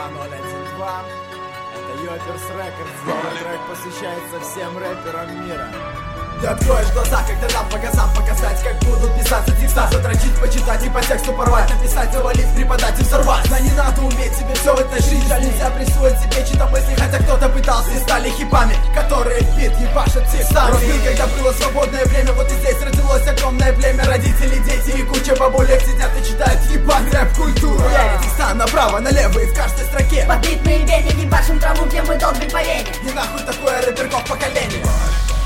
2012. Это Yoppers Records. Этот трек посвящается всем рэперам мира. Ты откроешь глаза, когда нам по газам показать, как будут писаться текста, задрочить, почитать и по тексту порвать, написать, завалить, преподать и взорвать. Но не надо уметь себе все в этой жизни, нельзя присвоить себе чьи-то мысли, хотя кто-то пытался и стали хипами, которые в бит ебашат текстами. Разбил, когда было свободное время, вот и здесь родилось огромное племя. Родители, дети и куча бабулек сидят и читают хип-хап, рэп-культуру. Текста направо, налево и в каждой строке. Под бит мы вене ебашим траву, где мы долбим по вене. И нахуй такое рэперков поколение.